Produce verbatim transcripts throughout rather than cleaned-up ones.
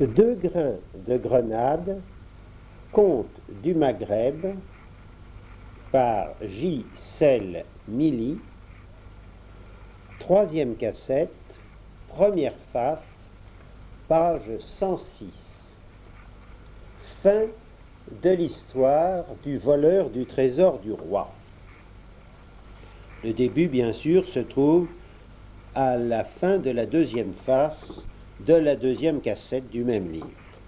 Deux grains de grenade, conte du Maghreb, par J. Celle Milly, troisième cassette, première face, page cent six. Fin de l'histoire du voleur du trésor du roi. Le début, bien sûr, se trouve à la fin de la deuxième face de la deuxième cassette du même livre.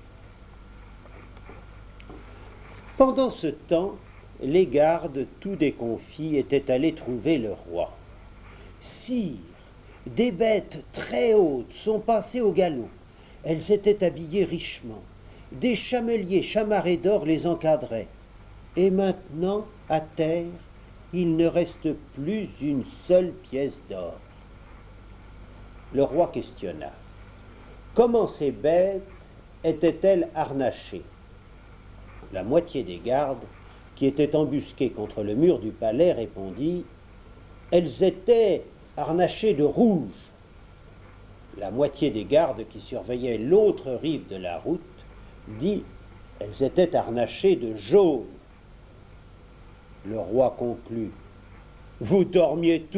Pendant ce temps, les gardes, tout déconfits, étaient allés trouver le roi. « Sire, des bêtes très hautes sont passées au galop. Elles étaient habillées richement. Des chameliers chamarrés d'or les encadraient. Et maintenant, à terre, il ne reste plus une seule pièce d'or. » Le roi questionna. Comment ces bêtes étaient-elles harnachées? La moitié des gardes, qui étaient embusqués contre le mur du palais, répondit « Elles étaient harnachées de rouge. » La moitié des gardes qui surveillaient l'autre rive de la route dit « Elles étaient harnachées de jaune. » Le roi conclut « Vous dormiez tous. »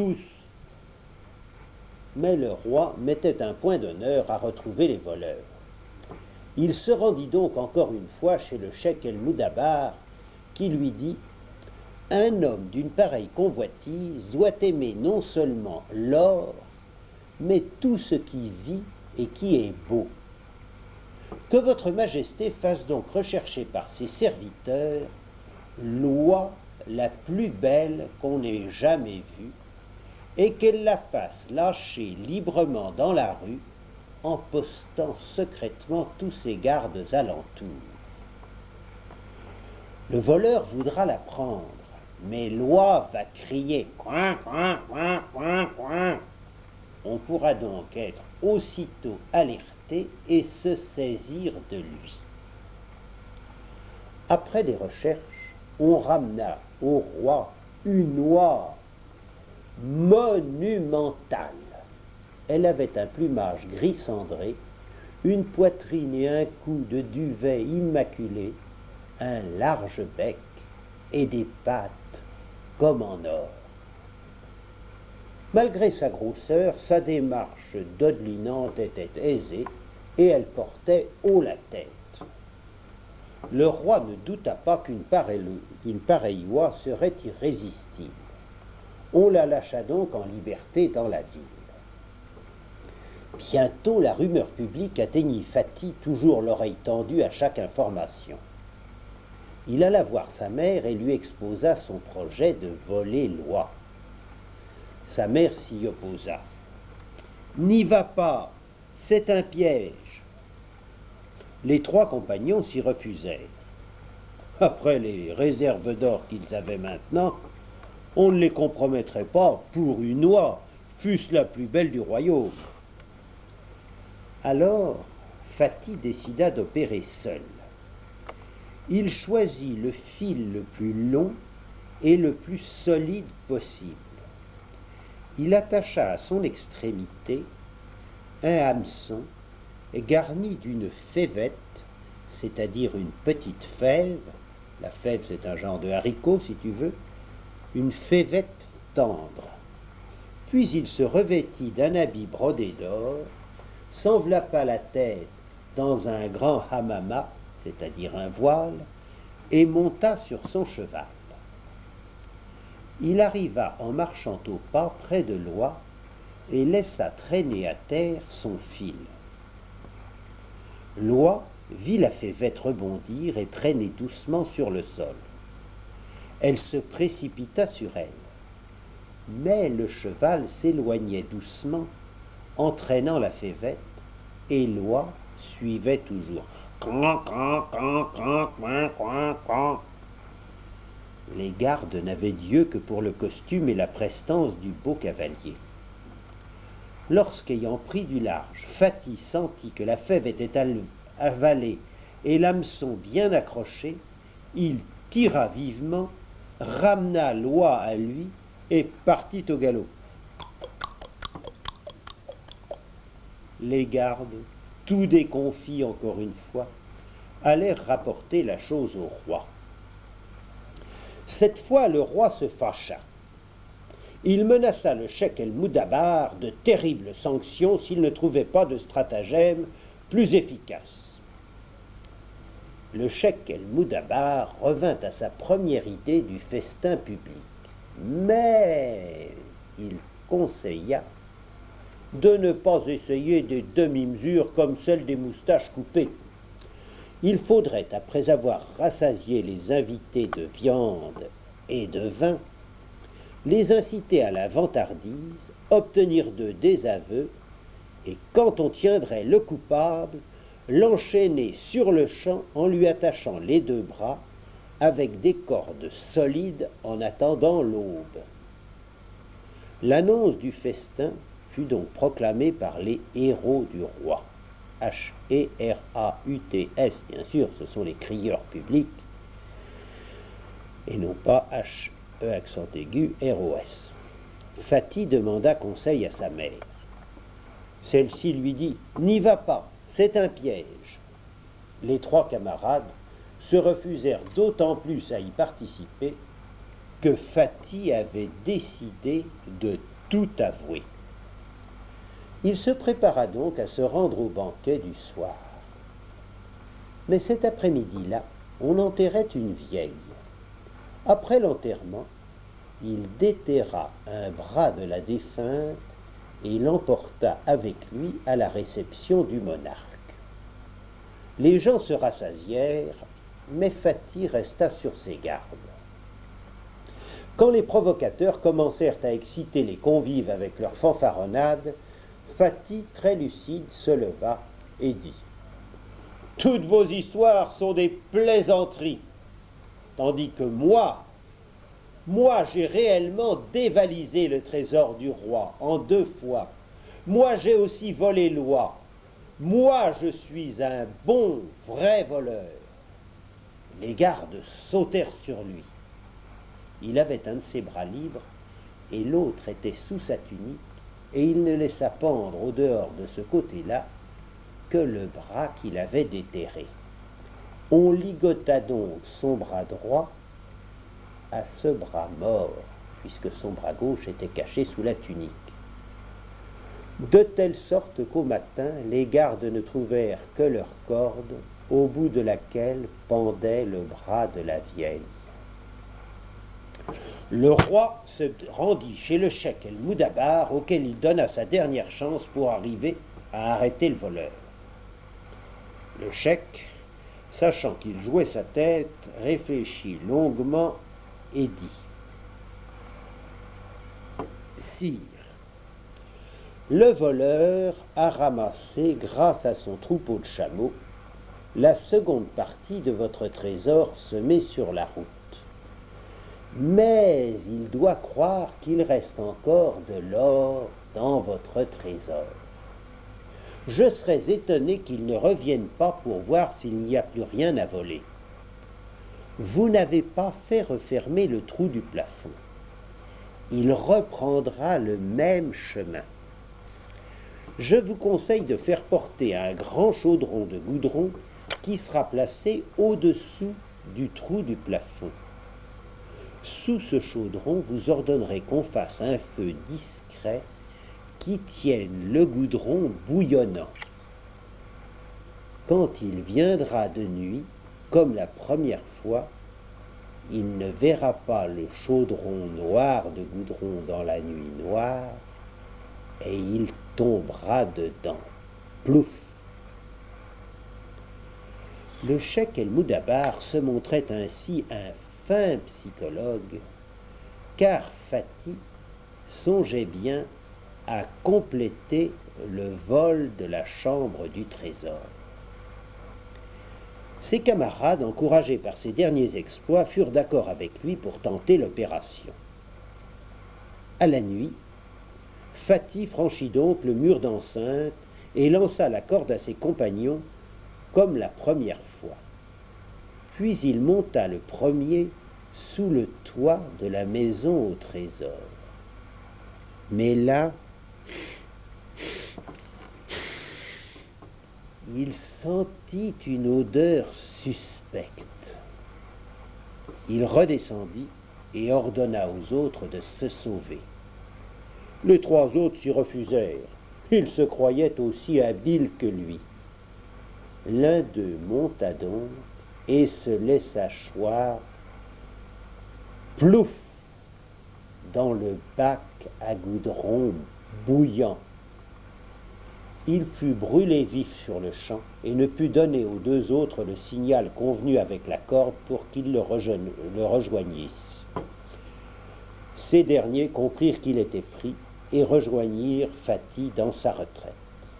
Mais le roi mettait un point d'honneur à retrouver les voleurs. Il se rendit donc encore une fois chez le cheikh El-Moudabar, qui lui dit « Un homme d'une pareille convoitise doit aimer non seulement l'or, mais tout ce qui vit et qui est beau. Que votre majesté fasse donc rechercher par ses serviteurs l'oie la plus belle qu'on ait jamais vue, et qu'elle la fasse lâcher librement dans la rue en postant secrètement tous ses gardes alentour. Le voleur voudra la prendre, mais l'oie va crier « Coin, coin, coin, coin, coin !» On pourra donc être aussitôt alerté et se saisir de lui. Après des recherches, on ramena au roi une oie monumentale. Elle avait un plumage gris cendré, une poitrine et un cou de duvet immaculé, un large bec et des pattes comme en or. Malgré sa grosseur, sa démarche dodelinante était aisée et elle portait haut la tête. Le roi ne douta pas qu'une pareille, qu'une pareille oie serait irrésistible. On la lâcha donc en liberté dans la ville. Bientôt, la rumeur publique atteignit Fatih, toujours l'oreille tendue à chaque information. Il alla voir sa mère et lui exposa son projet de voler l'oie. Sa mère s'y opposa. « N'y va pas, c'est un piège. » Les trois compagnons s'y refusèrent. Après les réserves d'or qu'ils avaient maintenant, on ne les compromettrait pas pour une oie, fût-ce la plus belle du royaume. Alors, Fatih décida d'opérer seul. Il choisit le fil le plus long et le plus solide possible. Il attacha à son extrémité un hameçon garni d'une févette, c'est-à-dire une petite fève. La fève, c'est un genre de haricot, si tu veux, une févette tendre. Puis il se revêtit d'un habit brodé d'or, s'enveloppa la tête dans un grand hamama, c'est-à-dire un voile, et monta sur son cheval. Il arriva en marchant au pas près de l'oie et laissa traîner à terre son fil. L'oie vit la févette rebondir et traîner doucement sur le sol. Elle se précipita sur elle, mais le cheval s'éloignait doucement, entraînant la févette, et l'oie suivait toujours. Cran, cran, cran, cran, cran, cran, cran. Les gardes n'avaient d'yeux que pour le costume et la prestance du beau cavalier. Lorsqu'ayant pris du large, Fatih sentit que la fève était avalée et l'hameçon bien accroché, il tira vivement, ramena l'oie à lui et partit au galop. Les gardes tout déconfits encore une fois, allèrent rapporter la chose au roi. Cette fois, le roi se fâcha. Il menaça le cheikh el-Moudabbar de terribles sanctions s'il ne trouvait pas de stratagème plus efficace. Le cheikh el-Moudabbar revint à sa première idée du festin public, mais il conseilla de ne pas essayer des demi-mesures comme celles des moustaches coupées. Il faudrait, après avoir rassasié les invités de viande et de vin, les inciter à la vantardise, obtenir d'eux des aveux, et quand on tiendrait le coupable, l'enchaîner sur le champ en lui attachant les deux bras avec des cordes solides en attendant l'aube. L'annonce du festin fut donc proclamée par les héros du roi. H E R A U T S, bien sûr, ce sont les crieurs publics, et non pas H E accent aigu R O S. Fatih demanda conseil à sa mère. Celle-ci lui dit « N'y va pas, c'est un piège ». Les trois camarades se refusèrent d'autant plus à y participer que Fatih avait décidé de tout avouer. Il se prépara donc à se rendre au banquet du soir. Mais cet après-midi-là, on enterrait une vieille. Après l'enterrement, il déterra un bras de la défunte et l'emporta avec lui à la réception du monarque. Les gens se rassasièrent, mais Fatih resta sur ses gardes. Quand les provocateurs commencèrent à exciter les convives avec leurs fanfaronnades, Fatih, très lucide, se leva et dit « Toutes vos histoires sont des plaisanteries, tandis que moi, moi j'ai réellement dévalisé le trésor du roi en deux fois. Moi j'ai aussi volé l'oie. Moi je suis un bon, vrai voleur. » Les gardes sautèrent sur lui. Il avait un de ses bras libres et l'autre était sous sa tunique, et il ne laissa pendre au dehors de ce côté-là que le bras qu'il avait déterré. On ligota donc son bras droit à ce bras mort, puisque son bras gauche était caché sous la tunique. De telle sorte qu'au matin, les gardes ne trouvèrent que leur corde, au bout de laquelle pendait le bras de la vieille. Le roi se rendit chez le cheikh el-Moudabbar, auquel il donna sa dernière chance pour arriver à arrêter le voleur. Le cheikh, sachant qu'il jouait sa tête, réfléchit longuement et dit « Sire, le voleur a ramassé, grâce à son troupeau de chameaux, la seconde partie de votre trésor semé sur la route. Mais il doit croire qu'il reste encore de l'or dans votre trésor. Je serais étonné qu'il ne revienne pas pour voir s'il n'y a plus rien à voler. Vous n'avez pas fait refermer le trou du plafond. Il reprendra le même chemin. Je vous conseille de faire porter un grand chaudron de goudron qui sera placé au-dessous du trou du plafond. Sous ce chaudron, vous ordonnerez qu'on fasse un feu discret qui tienne le goudron bouillonnant. Quand il viendra de nuit, comme la première fois, il ne verra pas le chaudron noir de goudron dans la nuit noire, et il tombera dedans. Plouf! Le cheikh el-Moudabbar se montrait ainsi un fin psychologue, car Fatih songeait bien à compléter le vol de la chambre du trésor. Ses camarades, encouragés par ses derniers exploits, furent d'accord avec lui pour tenter l'opération. À la nuit, Fatih franchit donc le mur d'enceinte et lança la corde à ses compagnons comme la première fois. Puis il monta le premier sous le toit de la maison au trésor. Mais là, il sentit une odeur suspecte. Il redescendit et ordonna aux autres de se sauver. Les trois autres s'y refusèrent. Ils se croyaient aussi habiles que lui. L'un d'eux monta donc et se laissa choir, plouf, dans le bac à goudron bouillant. Il fut brûlé vif sur le champ et ne put donner aux deux autres le signal convenu avec la corde pour qu'ils le, le rejoignissent. Ces derniers comprirent qu'il était pris et rejoignirent Fatih dans sa retraite.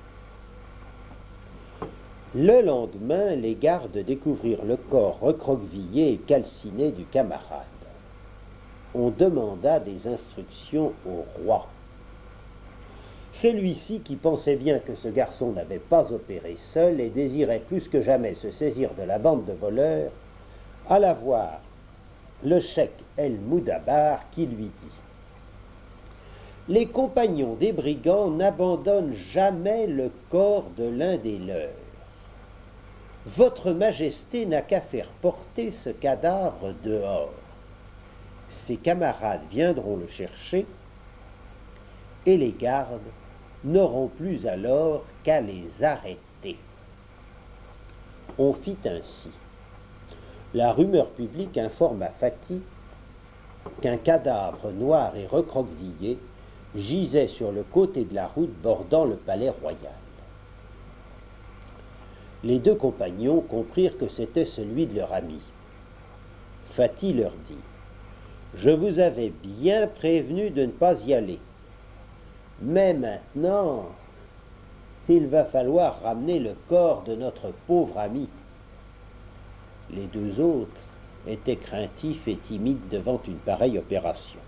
Le lendemain, les gardes découvrirent le corps recroquevillé et calciné du camarade. On demanda des instructions au roi. Celui-ci, qui pensait bien que ce garçon n'avait pas opéré seul et désirait plus que jamais se saisir de la bande de voleurs, alla voir le cheikh El-Moudabar qui lui dit « Les compagnons des brigands n'abandonnent jamais le corps de l'un des leurs. Votre Majesté n'a qu'à faire porter ce cadavre dehors. Ses camarades viendront le chercher et les gardes n'auront plus alors qu'à les arrêter. » On fit ainsi. La rumeur publique informa Fatih qu'un cadavre noir et recroquevillé gisait sur le côté de la route bordant le palais royal. Les deux compagnons comprirent que c'était celui de leur ami. Fatih leur dit « Je vous avais bien prévenu de ne pas y aller. Mais maintenant, il va falloir ramener le corps de notre pauvre ami. » Les deux autres étaient craintifs et timides devant une pareille opération.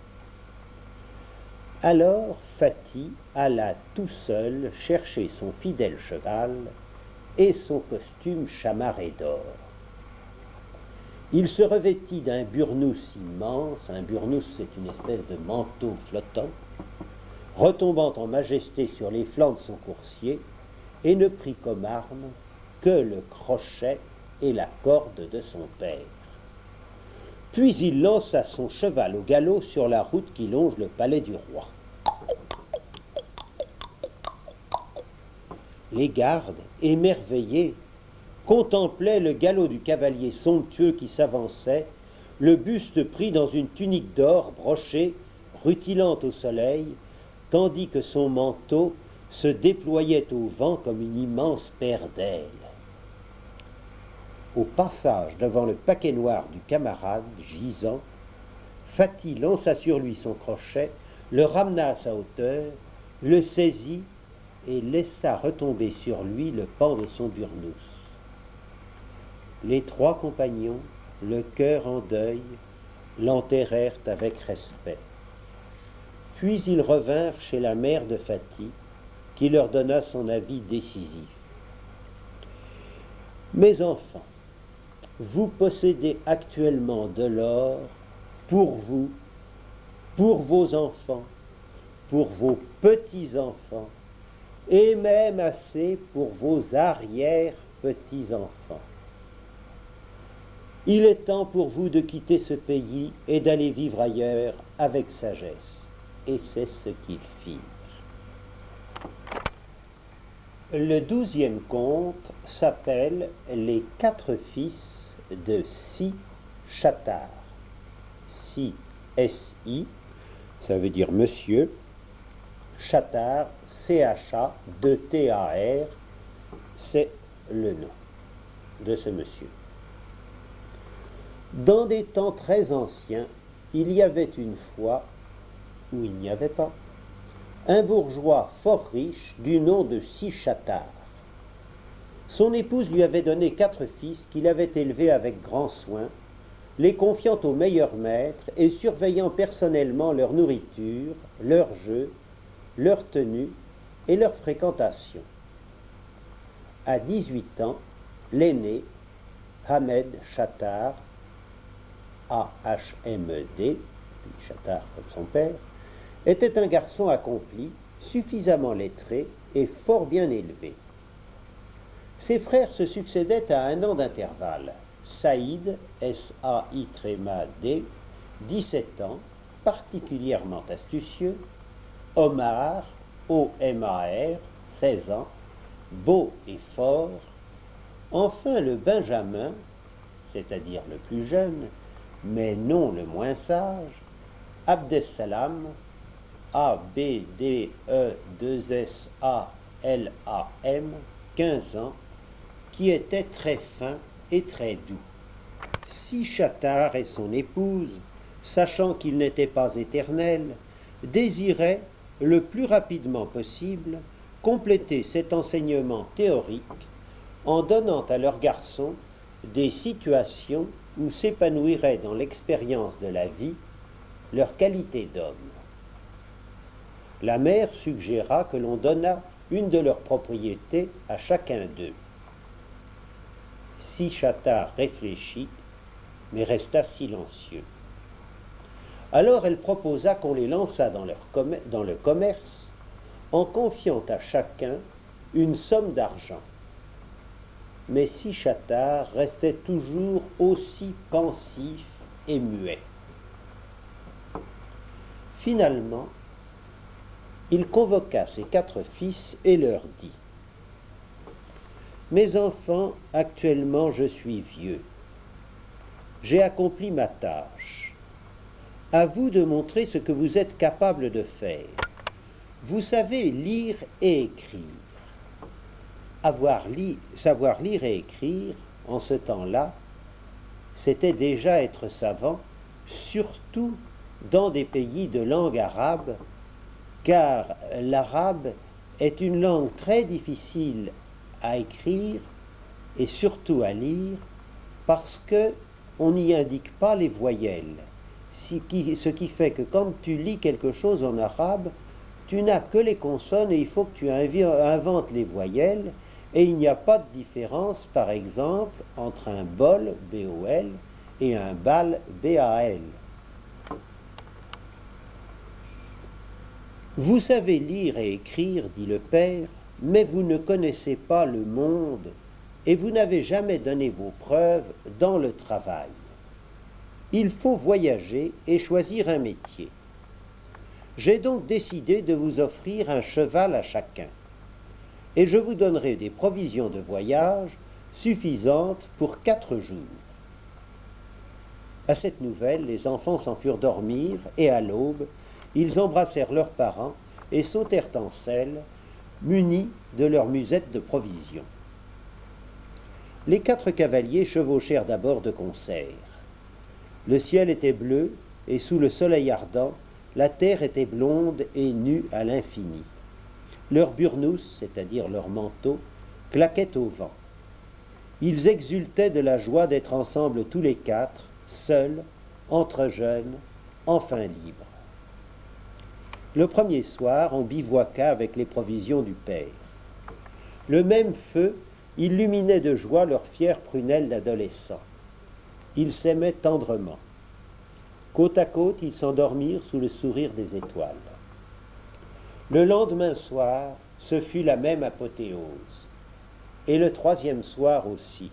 Alors Fatih alla tout seul chercher son fidèle cheval et son costume chamarré d'or. Il se revêtit d'un burnous immense, un burnous c'est une espèce de manteau flottant, retombant en majesté sur les flancs de son coursier, et ne prit comme arme que le crochet et la corde de son père. Puis il lança son cheval au galop sur la route qui longe le palais du roi. Les gardes, émerveillés, contemplaient le galop du cavalier somptueux qui s'avançait, le buste pris dans une tunique d'or brochée, rutilant au soleil, tandis que son manteau se déployait au vent comme une immense paire d'ailes. Au passage devant le paquet noir du camarade, gisant, Fatih lança sur lui son crochet, le ramena à sa hauteur, le saisit et laissa retomber sur lui le pan de son burnous. Les trois compagnons, le cœur en deuil, l'enterrèrent avec respect. Puis ils revinrent chez la mère de Fatih, qui leur donna son avis décisif. « Mes enfants, vous possédez actuellement de l'or pour vous, pour vos enfants, pour vos petits-enfants, et même assez pour vos arrière-petits-enfants. Il est temps pour vous de quitter ce pays et d'aller vivre ailleurs avec sagesse. » Et c'est ce qu'ils firent. Le douzième conte s'appelle « Les quatre fils de Si Chattar ». Si, S I, ça veut dire monsieur. Chattar, C H A, deux T A R, c'est le nom de ce monsieur. Dans des temps très anciens, il y avait une fois, où il n'y avait pas, un bourgeois fort riche du nom de Si Chattar. Son épouse lui avait donné quatre fils qu'il avait élevés avec grand soin, les confiant aux meilleurs maîtres et surveillant personnellement leur nourriture, leurs jeux, leur tenue et leur fréquentation. À dix-huit ans, l'aîné, Ahmed Chattar, A H M E D, puis Chattar comme son père, était un garçon accompli, suffisamment lettré et fort bien élevé. Ses frères se succédaient à un an d'intervalle. Saïd, S A I D, dix-sept ans, particulièrement astucieux. Omar, O M A R, seize ans, beau et fort. Enfin le Benjamin, c'est-à-dire le plus jeune, mais non le moins sage, Abdessalam, A B D E deux S A L A M, quinze ans, qui était très fin et très doux. Si Chatard et son épouse, sachant qu'il n'était pas éternel, désiraient, le plus rapidement possible, compléter cet enseignement théorique en donnant à leurs garçons des situations où s'épanouirait dans l'expérience de la vie leur qualité d'homme. La mère suggéra que l'on donnât une de leurs propriétés à chacun d'eux. Si Chatard réfléchit, mais resta silencieux. Alors elle proposa qu'on les lançât dans, leur commer- dans le commerce en confiant à chacun une somme d'argent. Mais si Chatard restait toujours aussi pensif et muet. Finalement, il convoqua ses quatre fils et leur dit : « Mes enfants, actuellement je suis vieux. J'ai accompli ma tâche. À vous de montrer ce que vous êtes capables de faire. Vous savez lire et écrire. Avoir li- savoir lire et écrire, en ce temps-là, c'était déjà être savant, surtout dans des pays de langue arabe, car l'arabe est une langue très difficile à écrire et surtout à lire, parce qu'on n'y indique pas les voyelles. Ce qui, ce qui fait que quand tu lis quelque chose en arabe, tu n'as que les consonnes et il faut que tu inventes les voyelles, et il n'y a pas de différence, par exemple, entre un bol, B O L, et un bal, B A L. Vous savez lire et écrire, dit le père, mais vous ne connaissez pas le monde et vous n'avez jamais donné vos preuves dans le travail. Il faut voyager et choisir un métier. J'ai donc décidé de vous offrir un cheval à chacun, et je vous donnerai des provisions de voyage suffisantes pour quatre jours. À cette nouvelle, les enfants s'en furent dormir, et à l'aube, ils embrassèrent leurs parents et sautèrent en selle, munis de leurs musettes de provisions. Les quatre cavaliers chevauchèrent d'abord de concert. Le ciel était bleu, et sous le soleil ardent, la terre était blonde et nue à l'infini. Leurs burnous, c'est-à-dire leurs manteaux, claquaient au vent. Ils exultaient de la joie d'être ensemble tous les quatre, seuls, entre jeunes, enfin libres. Le premier soir, on bivouaqua avec les provisions du père. Le même feu illuminait de joie leurs fières prunelles d'adolescents. Ils s'aimaient tendrement. Côte à côte, ils s'endormirent sous le sourire des étoiles. Le lendemain soir, ce fut la même apothéose, et le troisième soir aussi.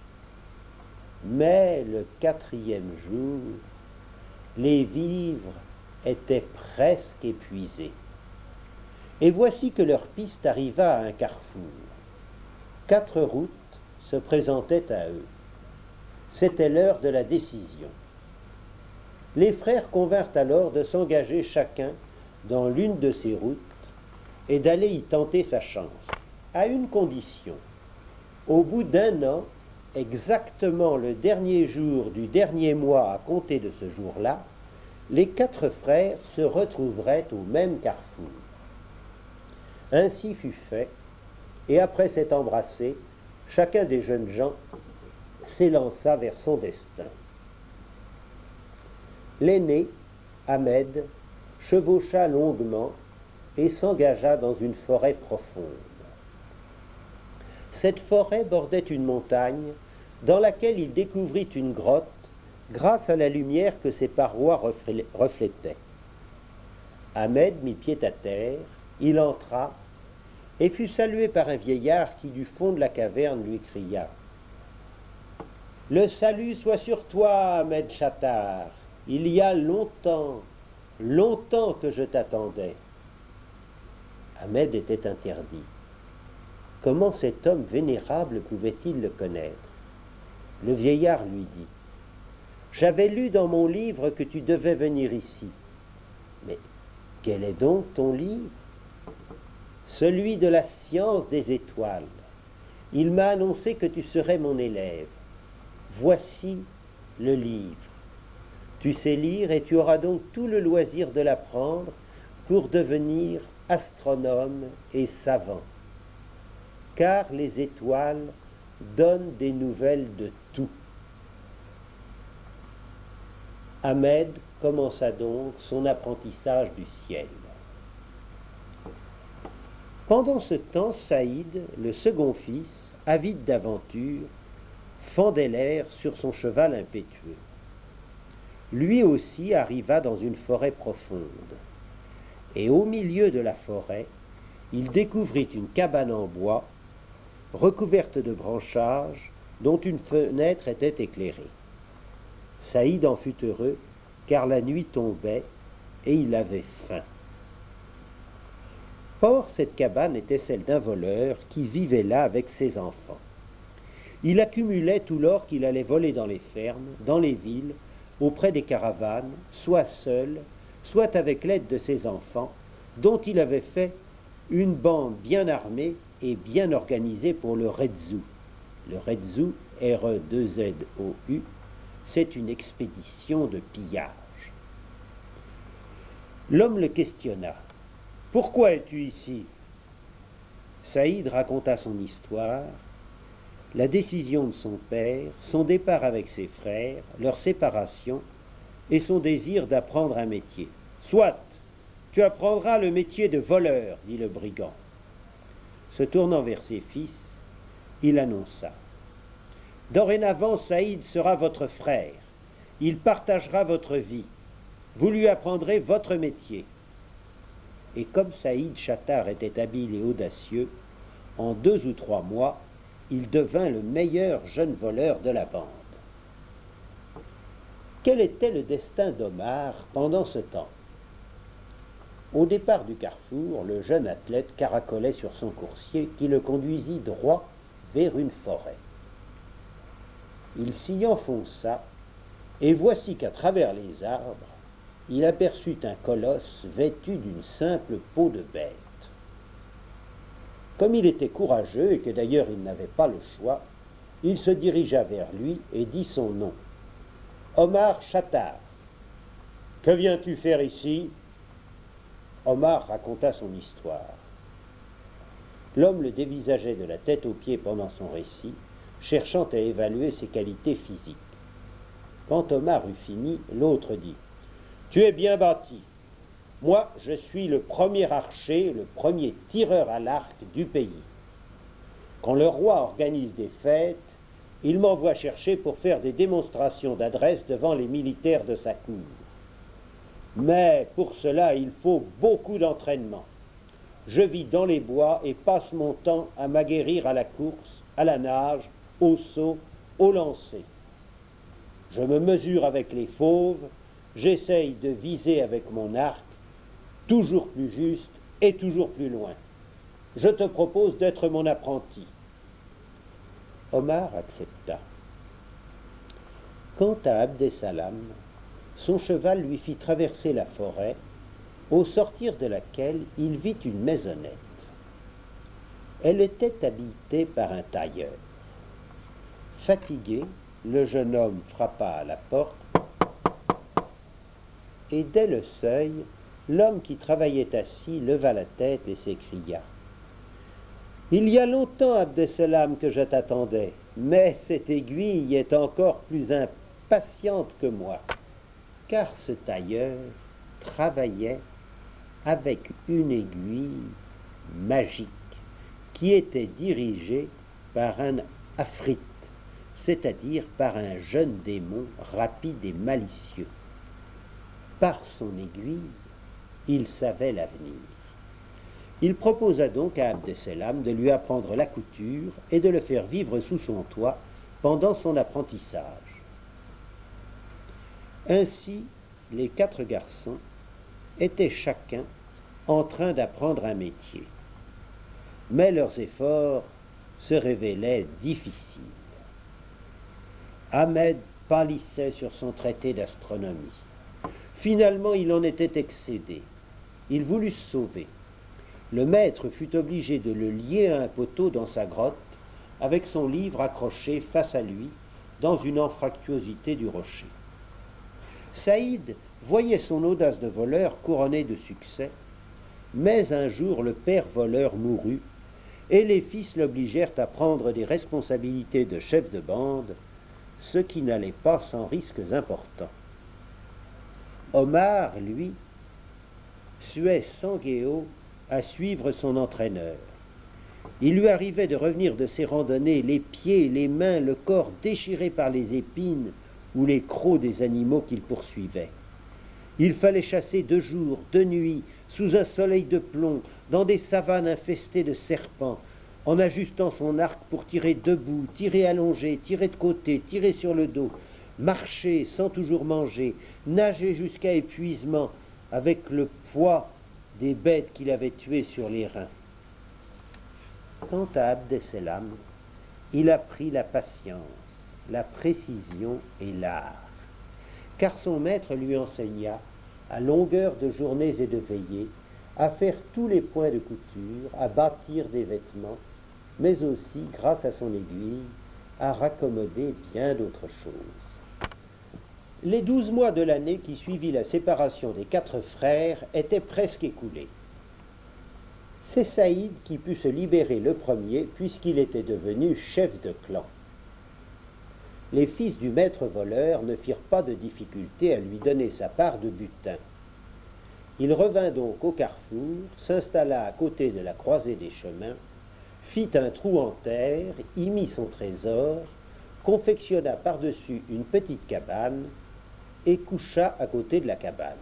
Mais le quatrième jour, les vivres étaient presque épuisés. Et voici que leur piste arriva à un carrefour. Quatre routes se présentaient à eux. C'était l'heure de la décision. Les frères convinrent alors de s'engager chacun dans l'une de ces routes et d'aller y tenter sa chance, à une condition. Au bout d'un an, exactement le dernier jour du dernier mois à compter de ce jour-là, les quatre frères se retrouveraient au même carrefour. Ainsi fut fait, et après s'être embrassé, chacun des jeunes gens s'élança vers son destin. L'aîné, Ahmed, chevaucha longuement et s'engagea dans une forêt profonde. Cette forêt bordait une montagne dans laquelle il découvrit une grotte grâce à la lumière que ses parois reflétaient. Ahmed mit pied à terre, il entra et fut salué par un vieillard qui du fond de la caverne lui cria « Le salut soit sur toi, Ahmed Chattar, il y a longtemps, longtemps que je t'attendais. » Ahmed était interdit. Comment cet homme vénérable pouvait-il le connaître? Le vieillard lui dit « J'avais lu dans mon livre que tu devais venir ici. » « Mais quel est donc ton livre? » « Celui de la science des étoiles. Il m'a annoncé que tu serais mon élève. Voici le livre. Tu sais lire et tu auras donc tout le loisir de l'apprendre pour devenir astronome et savant. Car les étoiles donnent des nouvelles de tout. » Ahmed commença donc son apprentissage du ciel. Pendant ce temps, Saïd, le second fils, avide d'aventure, fendait l'air sur son cheval impétueux. Lui aussi arriva dans une forêt profonde, et au milieu de la forêt, il découvrit une cabane en bois, recouverte de branchages, dont une fenêtre était éclairée. Saïd en fut heureux, car la nuit tombait, et il avait faim. Or, cette cabane était celle d'un voleur qui vivait là avec ses enfants. Il accumulait tout l'or qu'il allait voler dans les fermes, dans les villes, auprès des caravanes, soit seul, soit avec l'aide de ses enfants, dont il avait fait une bande bien armée et bien organisée pour le Redzu. Le Redzu, R E deux Z O U, c'est une expédition de pillage. L'homme le questionna. « Pourquoi es-tu ici » Saïd raconta son histoire, la décision de son père, son départ avec ses frères, leur séparation et son désir d'apprendre un métier. « Soit, tu apprendras le métier de voleur, » dit le brigand. Se tournant vers ses fils, il annonça « Dorénavant, Saïd sera votre frère. Il partagera votre vie. Vous lui apprendrez votre métier. » Et comme Saïd Chattar était habile et audacieux, en deux ou trois mois, il devint le meilleur jeune voleur de la bande. Quel était le destin d'Omar pendant ce temps? Au départ du carrefour, le jeune athlète caracolait sur son coursier qui le conduisit droit vers une forêt. Il s'y enfonça, et voici qu'à travers les arbres, il aperçut un colosse vêtu d'une simple peau de bête. Comme il était courageux et que d'ailleurs il n'avait pas le choix, il se dirigea vers lui et dit son nom. « Omar Chattar. »« Que viens-tu faire ici » Omar raconta son histoire. L'homme le dévisageait de la tête aux pieds pendant son récit, cherchant à évaluer ses qualités physiques. Quand Omar eut fini, l'autre dit « Tu es bien bâti. Moi, je suis le premier archer, le premier tireur à l'arc du pays. Quand le roi organise des fêtes, il m'envoie chercher pour faire des démonstrations d'adresse devant les militaires de sa cour. Mais pour cela, il faut beaucoup d'entraînement. Je vis dans les bois et passe mon temps à m'aguerrir à la course, à la nage, au saut, au lancer. Je me mesure avec les fauves, j'essaye de viser avec mon arc, toujours plus juste et toujours plus loin. Je te propose d'être mon apprenti. » Omar accepta. Quant à Abdessalam, son cheval lui fit traverser la forêt, au sortir de laquelle il vit une maisonnette. Elle était habitée par un tailleur. Fatigué, le jeune homme frappa à la porte, et dès le seuil, l'homme qui travaillait assis leva la tête et s'écria « Il y a longtemps, Abdessalam, que je t'attendais, mais cette aiguille est encore plus impatiente que moi. » Car ce tailleur travaillait avec une aiguille magique qui était dirigée par un afrite, c'est-à-dire par un jeune démon rapide et malicieux. Par son aiguille, il savait l'avenir. Il proposa donc à Abdesselam de lui apprendre la couture et de le faire vivre sous son toit pendant son apprentissage. Ainsi, les quatre garçons étaient chacun en train d'apprendre un métier. Mais leurs efforts se révélaient difficiles. Ahmed pâlissait sur son traité d'astronomie. Finalement, il en était excédé. Il voulut se sauver. Le maître fut obligé de le lier à un poteau dans sa grotte, avec son livre accroché face à lui, dans une anfractuosité du rocher. Saïd voyait son audace de voleur couronnée de succès, mais un jour le père voleur mourut, et les fils l'obligèrent à prendre des responsabilités de chef de bande, ce qui n'allait pas sans risques importants. Omar, lui, suait sanguéo à suivre son entraîneur. Il lui arrivait de revenir de ses randonnées, les pieds, les mains, le corps déchirés par les épines ou les crocs des animaux qu'il poursuivait. Il fallait chasser de jour, de nuit, sous un soleil de plomb, dans des savanes infestées de serpents, en ajustant son arc pour tirer debout, tirer allongé, tirer de côté, tirer sur le dos, marcher sans toujours manger, nager jusqu'à épuisement avec le poids des bêtes qu'il avait tuées sur les reins. Quant à Abdesselam, il apprit la patience, la précision et l'art, car son maître lui enseigna, à longueur de journées et de veillées, à faire tous les points de couture, à bâtir des vêtements, mais aussi, grâce à son aiguille, à raccommoder bien d'autres choses. Les douze mois de l'année qui suivit la séparation des quatre frères étaient presque écoulés. C'est Saïd qui put se libérer le premier, puisqu'il était devenu chef de clan. Les fils du maître voleur ne firent pas de difficulté à lui donner sa part de butin. Il revint donc au carrefour, s'installa à côté de la croisée des chemins, fit un trou en terre, y mit son trésor, confectionna par-dessus une petite cabane et coucha à côté de la cabane.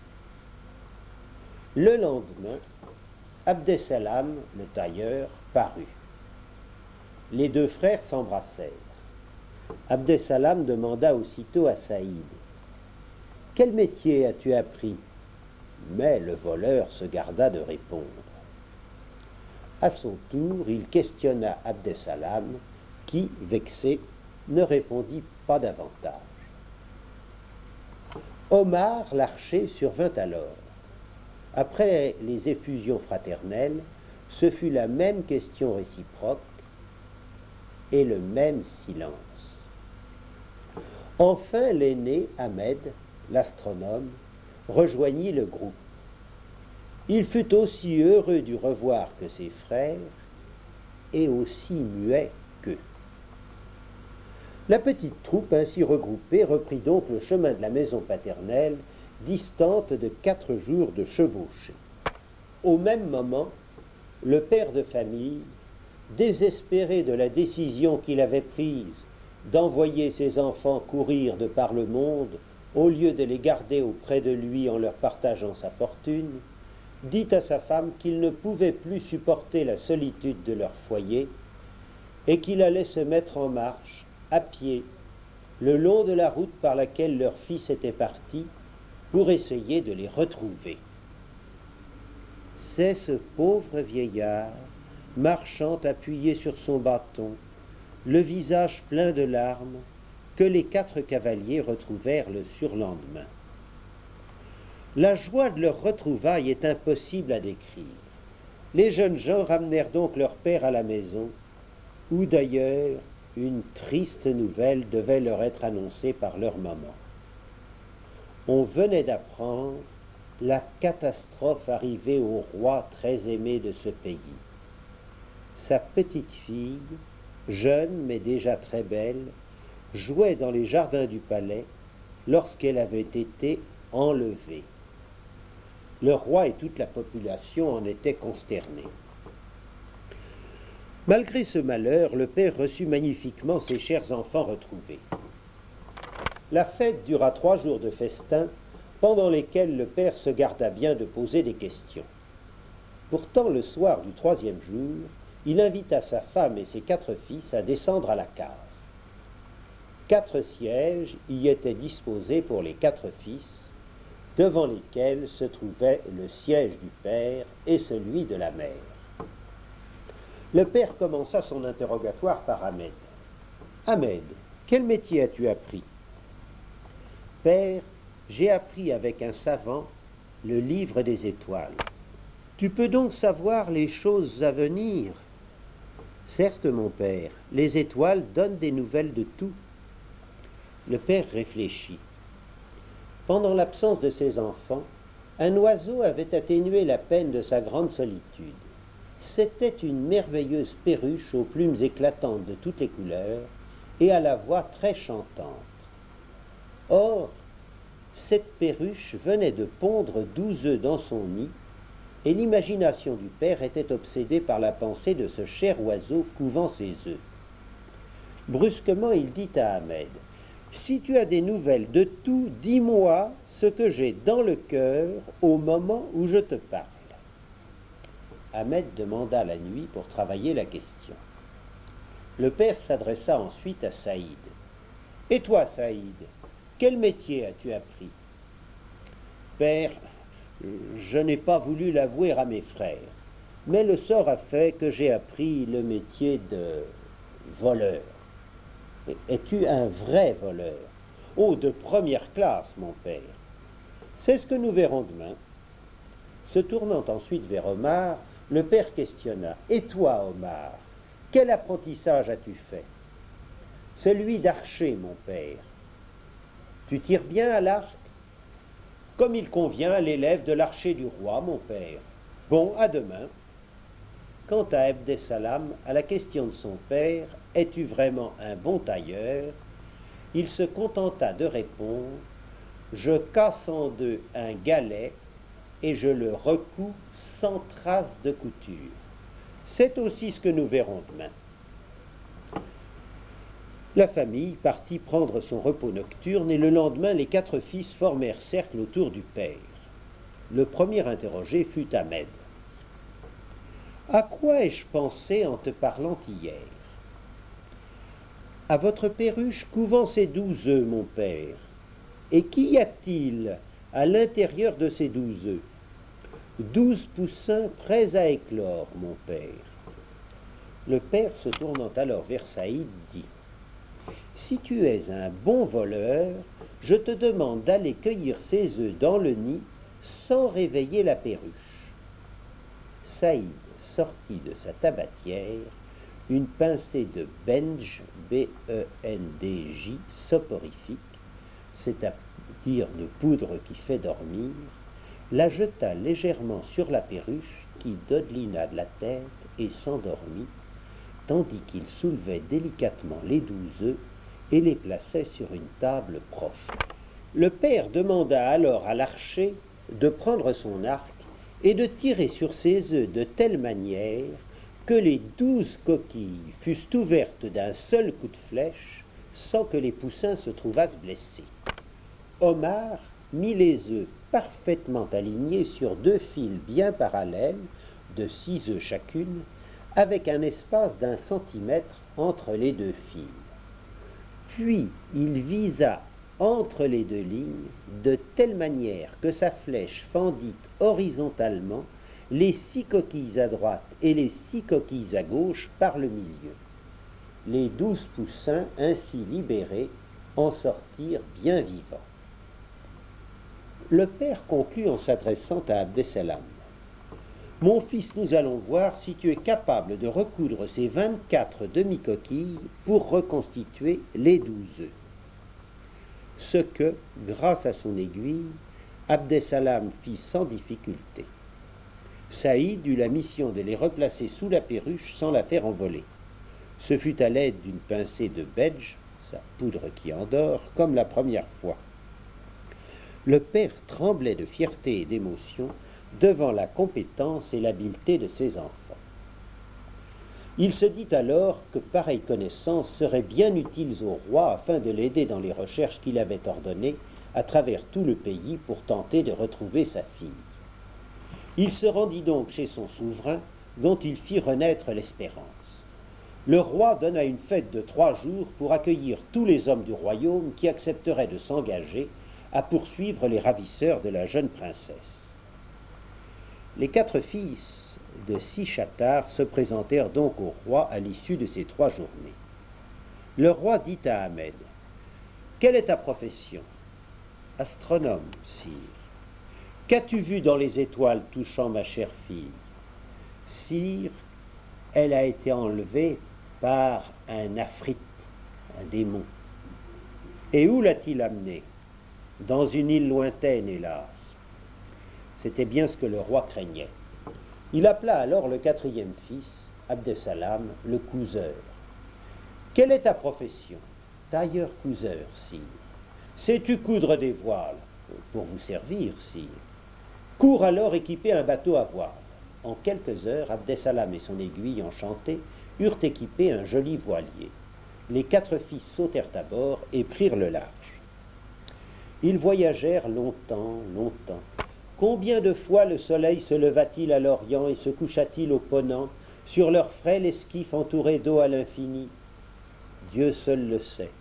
Le lendemain, Abdesselam, le tailleur, parut. Les deux frères s'embrassèrent. Abdesselam demanda aussitôt à Saïd « Quel métier as-tu appris ?» Mais le voleur se garda de répondre. À son tour, il questionna Abdesselam, qui, vexé, ne répondit pas davantage. Omar l'archer survint alors. Après les effusions fraternelles, ce fut la même question réciproque et le même silence. Enfin, l'aîné, Ahmed, l'astronome, rejoignit le groupe. Il fut aussi heureux du revoir que ses frères et aussi muet qu'eux. La petite troupe ainsi regroupée reprit donc le chemin de la maison paternelle, distante de quatre jours de chevauchée. Au même moment, le père de famille, désespéré de la décision qu'il avait prise d'envoyer ses enfants courir de par le monde au lieu de les garder auprès de lui en leur partageant sa fortune, dit à sa femme qu'il ne pouvait plus supporter la solitude de leur foyer et qu'il allait se mettre en marche, à pied, le long de la route par laquelle leur fils était parti, pour essayer de les retrouver. C'est ce pauvre vieillard, marchant appuyé sur son bâton, le visage plein de larmes, que les quatre cavaliers retrouvèrent le surlendemain. La joie de leur retrouvaille est impossible à décrire. Les jeunes gens ramenèrent donc leur père à la maison, où d'ailleurs une triste nouvelle devait leur être annoncée par leur maman. On venait d'apprendre la catastrophe arrivée au roi très aimé de ce pays. Sa petite fille, jeune mais déjà très belle, jouait dans les jardins du palais lorsqu'elle avait été enlevée. Le roi et toute la population en étaient consternés. Malgré ce malheur, le père reçut magnifiquement ses chers enfants retrouvés. La fête dura trois jours de festin, pendant lesquels le père se garda bien de poser des questions. Pourtant, le soir du troisième jour, il invita sa femme et ses quatre fils à descendre à la cave. Quatre sièges y étaient disposés pour les quatre fils, devant lesquels se trouvait le siège du père et celui de la mère. Le père commença son interrogatoire par Ahmed. « Ahmed, quel métier as-tu appris ?»« Père, j'ai appris avec un savant le livre des étoiles. »« Tu peux donc savoir les choses à venir ?»« Certes, mon père, les étoiles donnent des nouvelles de tout. » Le père réfléchit. Pendant l'absence de ses enfants, un oiseau avait atténué la peine de sa grande solitude. C'était une merveilleuse perruche aux plumes éclatantes de toutes les couleurs et à la voix très chantante. Or, cette perruche venait de pondre douze œufs dans son nid, et l'imagination du père était obsédée par la pensée de ce cher oiseau couvant ses œufs. Brusquement, il dit à Ahmed, « Si tu as des nouvelles de tout, dis-moi ce que j'ai dans le cœur au moment où je te parle. » Ahmed demanda la nuit pour travailler la question. Le père s'adressa ensuite à Saïd. « Et toi, Saïd, quel métier as-tu appris ?»« Père, je n'ai pas voulu l'avouer à mes frères, mais le sort a fait que j'ai appris le métier de voleur. »« Es-tu un vrai voleur ?»« Oh, de première classe, mon père. »« C'est ce que nous verrons demain. » Se tournant ensuite vers Omar, le père questionna. « Et toi, Omar, quel apprentissage as-tu fait ?»« Celui d'archer, mon père. »« Tu tires bien à l'arc ?»« Comme il convient à l'élève de l'archer du roi, mon père. »« Bon, à demain. » Quant à Abdessalam, à la question de son père, « Es-tu vraiment un bon tailleur ?» il se contenta de répondre, « Je casse en deux un galet et je le recouds sans trace de couture. » C'est aussi ce que nous verrons demain. La famille partit prendre son repos nocturne et le lendemain, les quatre fils formèrent cercle autour du père. Le premier interrogé fut Ahmed. « À quoi ai-je pensé en te parlant hier ?»« À votre perruche couvant ses douze œufs, mon père. Et qu'y a-t-il à l'intérieur de ces douze œufs ? » Douze poussins prêts à éclore, mon père. Le père, se tournant alors vers Saïd, dit « Si tu es un bon voleur, je te demande d'aller cueillir ces œufs dans le nid sans réveiller la perruche. » Saïd sortit de sa tabatière une pincée de benj, B E N D J, soporifique, c'est-à-dire de poudre qui fait dormir, la jeta légèrement sur la perruche qui dodelina de la tête et s'endormit, tandis qu'il soulevait délicatement les douze œufs et les plaçait sur une table proche. Le père demanda alors à l'archer de prendre son arc et de tirer sur ces œufs de telle manière que les douze coquilles fussent ouvertes d'un seul coup de flèche sans que les poussins se trouvassent blessés. Omar mit les œufs parfaitement alignés sur deux fils bien parallèles, de six œufs chacune, avec un espace d'un centimètre entre les deux fils. Puis il visa entre les deux lignes de telle manière que sa flèche fendit horizontalement les six coquilles à droite et les six coquilles à gauche par le milieu. Les douze poussins ainsi libérés en sortirent bien vivants. Le père conclut en s'adressant à Abdessalam. « Mon fils, nous allons voir si tu es capable de recoudre ces vingt-quatre demi-coquilles pour reconstituer les douze œufs. » Ce que, grâce à son aiguille, Abdessalam fit sans difficulté. Saïd eut la mission de les replacer sous la perruche sans la faire envoler. Ce fut à l'aide d'une pincée de bedj, sa poudre qui endort, comme la première fois. Le père tremblait de fierté et d'émotion devant la compétence et l'habileté de ses enfants. Il se dit alors que pareilles connaissances seraient bien utiles au roi afin de l'aider dans les recherches qu'il avait ordonnées à travers tout le pays pour tenter de retrouver sa fille. Il se rendit donc chez son souverain, dont il fit renaître l'espérance. Le roi donna une fête de trois jours pour accueillir tous les hommes du royaume qui accepteraient de s'engager à poursuivre les ravisseurs de la jeune princesse. Les quatre fils de Sishatar se présentèrent donc au roi à l'issue de ces trois journées. Le roi dit à Ahmed, « Quelle est ta profession ?»« Astronome, sire. »« Qu'as-tu vu dans les étoiles touchant ma chère fille ?»« Sire, elle a été enlevée par un afrite, un démon. »« Et où l'a-t-il amenée ?»« Dans une île lointaine, hélas. » C'était bien ce que le roi craignait. Il appela alors le quatrième fils, Abdessalam, le couseur. « Quelle est ta profession ?»« Tailleur-couseur, sire. »« Sais-tu coudre des voiles ?»« Pour vous servir, sire. » « Cours alors équiper un bateau à voile. » En quelques heures, Abdessalam et son aiguille enchantée eurent équipé un joli voilier. Les quatre fils sautèrent à bord et prirent le large. Ils voyagèrent longtemps, longtemps. Combien de fois le soleil se leva-t-il à l'Orient et se coucha-t-il au Ponant, sur leur frêle esquif entouré d'eau à l'infini? Dieu seul le sait.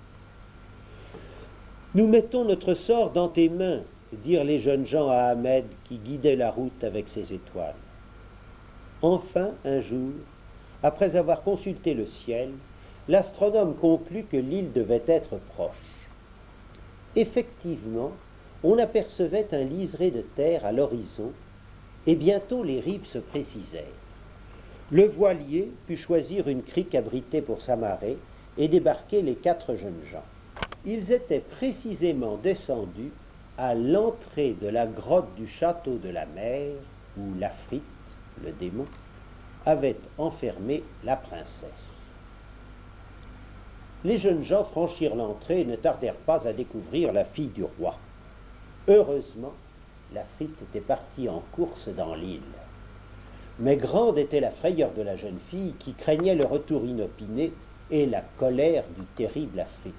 « Nous mettons notre sort dans tes mains, » dirent les jeunes gens à Ahmed qui guidait la route avec ses étoiles. Enfin, un jour, après avoir consulté le ciel, l'astronome conclut que l'île devait être proche. Effectivement, on apercevait un liseré de terre à l'horizon, et bientôt les rives se précisèrent. Le voilier put choisir une crique abritée pour s'amarrer et débarquer les quatre jeunes gens. Ils étaient précisément descendus à l'entrée de la grotte du château de la mer, où l'Afrite, le démon, avait enfermé la princesse. Les jeunes gens franchirent l'entrée et ne tardèrent pas à découvrir la fille du roi. Heureusement, l'Afrite était partie en course dans l'île. Mais grande était la frayeur de la jeune fille qui craignait le retour inopiné et la colère du terrible Afrite.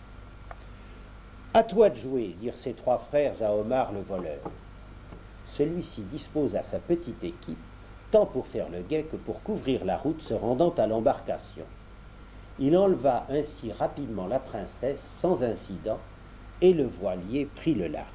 « À toi de jouer, dirent ses trois frères à Omar le voleur. Celui-ci disposa sa petite équipe, tant pour faire le guet que pour couvrir la route se rendant à l'embarcation. Il enleva ainsi rapidement la princesse sans incident, et le voilier prit le large.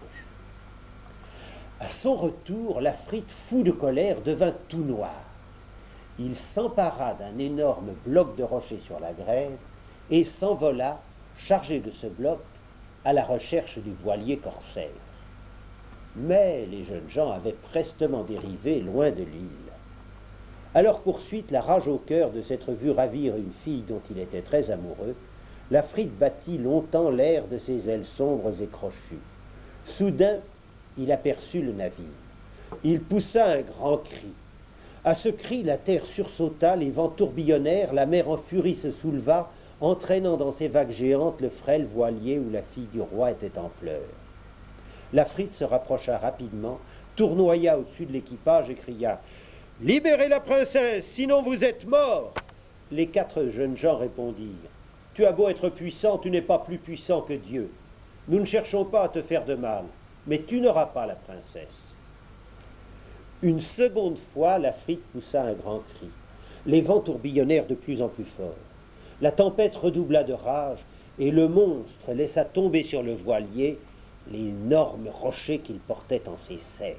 À son retour, l'Afrite, fou de colère, devint tout noir. Il s'empara d'un énorme bloc de rocher sur la grève et s'envola, chargé de ce bloc, à la recherche du voilier corsaire. Mais les jeunes gens avaient prestement dérivé loin de l'île. À leur poursuite, la rage au cœur de s'être vu ravir une fille dont il était très amoureux, l'Afrite battit longtemps l'air de ses ailes sombres et crochues. Soudain, il aperçut le navire. Il poussa un grand cri. À ce cri, la terre sursauta, les vents tourbillonnèrent, la mer en furie se souleva, entraînant dans ses vagues géantes le frêle voilier où la fille du roi était en pleurs. L'Afrite se rapprocha rapidement, tournoya au-dessus de l'équipage et cria « Libérez la princesse, sinon vous êtes morts !» Les quatre jeunes gens répondirent « Tu as beau être puissant, tu n'es pas plus puissant que Dieu. Nous ne cherchons pas à te faire de mal, mais tu n'auras pas la princesse. » Une seconde fois, l'Afrite poussa un grand cri. Les vents tourbillonnèrent de plus en plus fort. La tempête redoubla de rage, et le monstre laissa tomber sur le voilier l'énorme rocher qu'il portait en ses serres.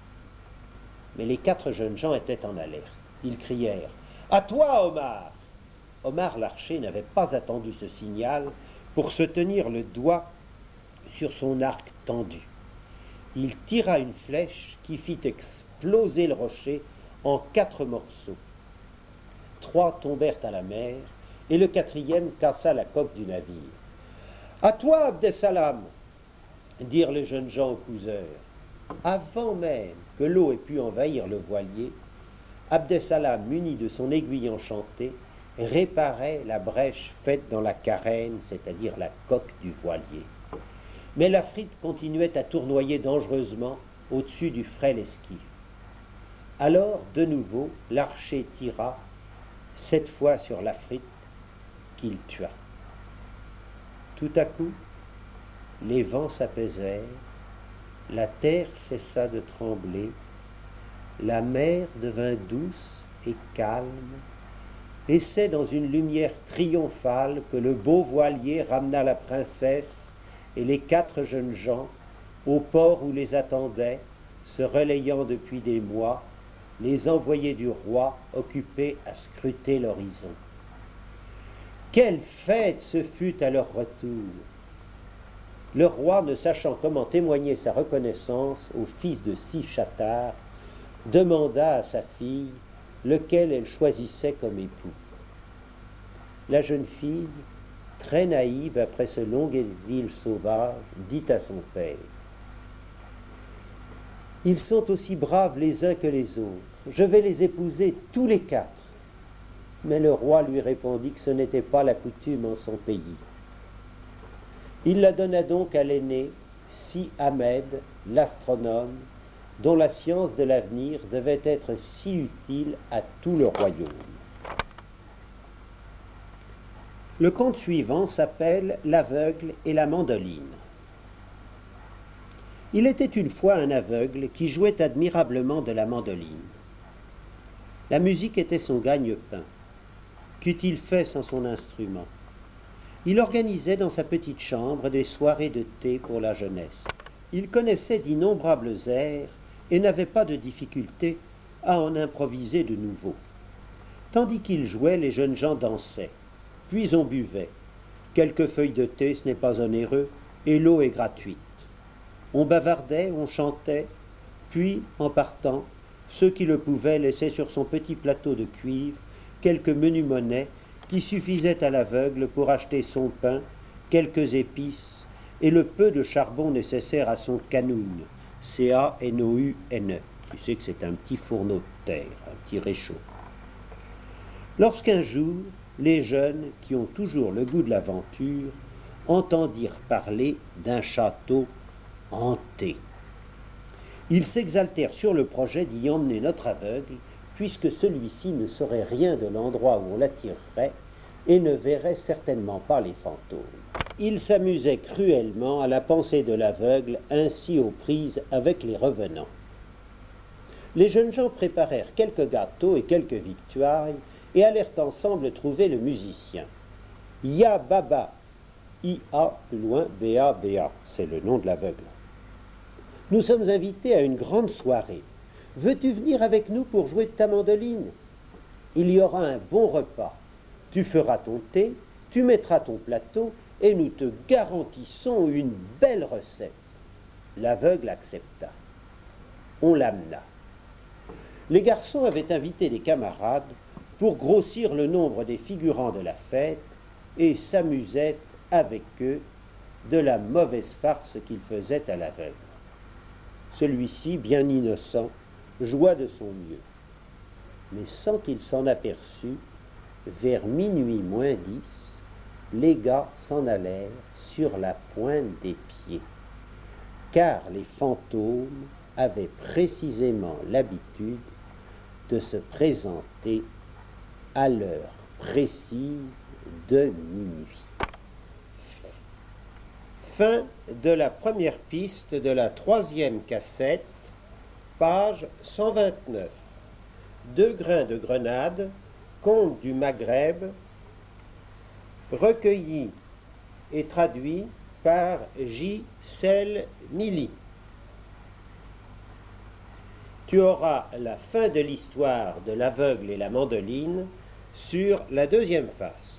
Mais les quatre jeunes gens étaient en alerte. Ils crièrent « À toi, Omar !» Omar l'archer n'avait pas attendu ce signal pour se tenir le doigt sur son arc tendu. Il tira une flèche qui fit exploser le rocher en quatre morceaux. Trois tombèrent à la mer, et le quatrième cassa la coque du navire. « À toi, Abdessalam !» dirent les jeunes gens au couseur. Avant même que l'eau ait pu envahir le voilier, Abdessalam, muni de son aiguille enchantée, réparait la brèche faite dans la carène, c'est-à-dire la coque du voilier. Mais l'Afrite continuait à tournoyer dangereusement au-dessus du frêle esquif. Alors, de nouveau, l'archer tira, cette fois sur l'Afrite, qu'il tua. Tout à coup, les vents s'apaisèrent, la terre cessa de trembler, La mer devint douce et calme, et c'est dans une lumière triomphale que le beau voilier ramena la princesse et les quatre jeunes gens au port où les attendaient, se relayant depuis des mois, les envoyés du roi occupés à scruter l'horizon. Quelle fête ce fut à leur retour! Le roi, ne sachant comment témoigner sa reconnaissance au fils de six châtards, demanda à sa fille lequel elle choisissait comme époux. La jeune fille, très naïve après ce long exil sauvage, dit à son père: « Ils sont aussi braves les uns que les autres, je vais les épouser tous les quatre. » Mais le roi lui répondit que ce n'était pas la coutume en son pays. Il la donna donc à l'aîné, Si Ahmed, l'astronome, dont la science de l'avenir devait être si utile à tout le royaume. Le conte suivant s'appelle L'aveugle et la mandoline. Il était une fois un aveugle qui jouait admirablement de la mandoline. La musique était son gagne-pain. Qu'eût-il fait sans son instrument? Il organisait dans sa petite chambre des soirées de thé pour la jeunesse. Il connaissait d'innombrables airs et n'avait pas de difficulté à en improviser de nouveaux. Tandis qu'il jouait, les jeunes gens dansaient. Puis on buvait. Quelques feuilles de thé, ce n'est pas onéreux, et l'eau est gratuite. On bavardait, on chantait, puis, en partant, ceux qui le pouvaient laissaient sur son petit plateau de cuivre quelques menus monnaies qui suffisaient à l'aveugle pour acheter son pain, quelques épices et le peu de charbon nécessaire à son canoun, C A N O U N E. Tu sais que c'est un petit fourneau de terre, un petit réchaud. Lorsqu'un jour, les jeunes, qui ont toujours le goût de l'aventure, entendirent parler d'un château hanté. Ils s'exaltèrent sur le projet d'y emmener notre aveugle, puisque celui-ci ne saurait rien de l'endroit où on l'attirerait et ne verrait certainement pas les fantômes. Ils s'amusaient cruellement à la pensée de l'aveugle ainsi aux prises avec les revenants. Les jeunes gens préparèrent quelques gâteaux et quelques victuailles et allèrent ensemble trouver le musicien. Ya Baba, I A plus loin, B A B A, c'est le nom de l'aveugle. Nous sommes invités à une grande soirée. Veux-tu venir avec nous pour jouer de ta mandoline? Il y aura un bon repas. Tu feras ton thé, tu mettras ton plateau et nous te garantissons une belle recette. L'aveugle accepta. On l'amena. Les garçons avaient invité des camarades pour grossir le nombre des figurants de la fête et s'amusaient avec eux de la mauvaise farce qu'ils faisaient à l'aveugle. Celui-ci, bien innocent, joua de son mieux. Mais sans qu'il s'en aperçût, vers minuit moins dix, les gars s'en allèrent sur la pointe des pieds, car les fantômes avaient précisément l'habitude de se présenter à l'heure précise de minuit. Fin de la première piste de la troisième cassette, page cent vingt-neuf. Deux grains de grenade, conte du Maghreb, recueilli et traduit par J. Selmili. Tu auras la fin de l'histoire de l'aveugle et la mandoline sur la deuxième face.